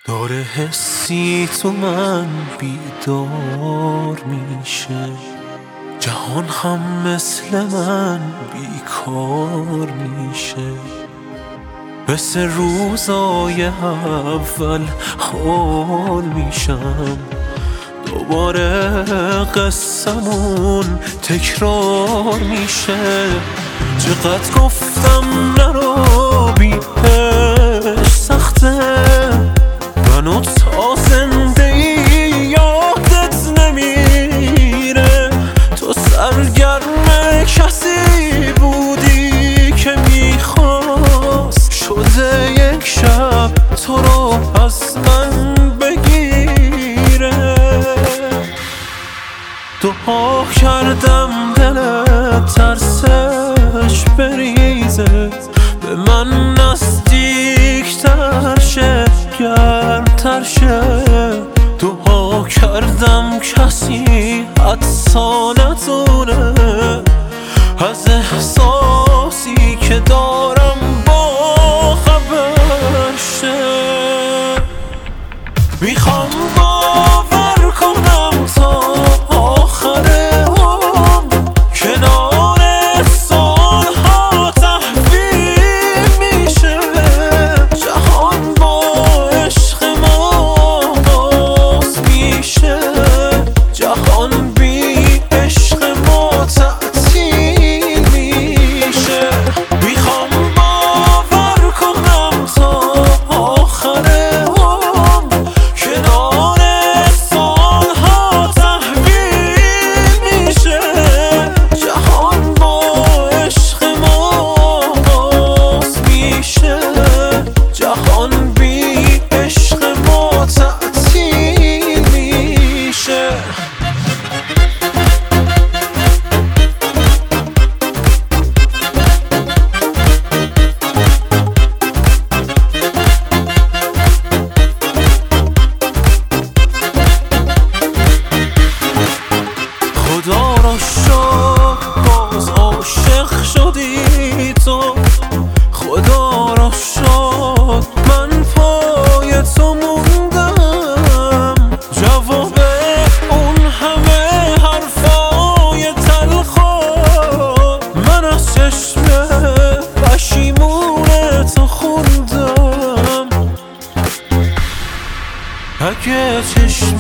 داره حسی تو من بیدار میشه، جهان هم مثل من بیکار میشه. مثل روزای اول حال میشم، دوباره قصمون تکرار میشه. چقدر گفتم نرو بیش سخته، منو تا زنده ای یادت نمیره. تو سرگرم کسی بودی که میخواست، شده یک شب تو رو از من بگیره. دعا کردم دلت ترسش بریزه، به من نزدیکتر شه، گرمتر شه. دعا کردم کسی حدسا نتونه از احساسی که دارم با خبر شه. میخوام باور کنم تا آخر عمر، کنار سالها تحویل میشه. جهان با عشق ما باز میشه، جهان بی عشق ما تعطیل میشه. میخوام باور کنم تا آخر عمر، کنار سالها تحویل میشه. جهان با عشق ما باز میشه، جهان بی عشق ما تعطیل میشه. خدا را شکر باز عاشق شدی تو، خدا را شکر من پای تو موندم. جواب اون همه حرفای تلخو من از چشم پشیمون تو خوندم. اگه چشم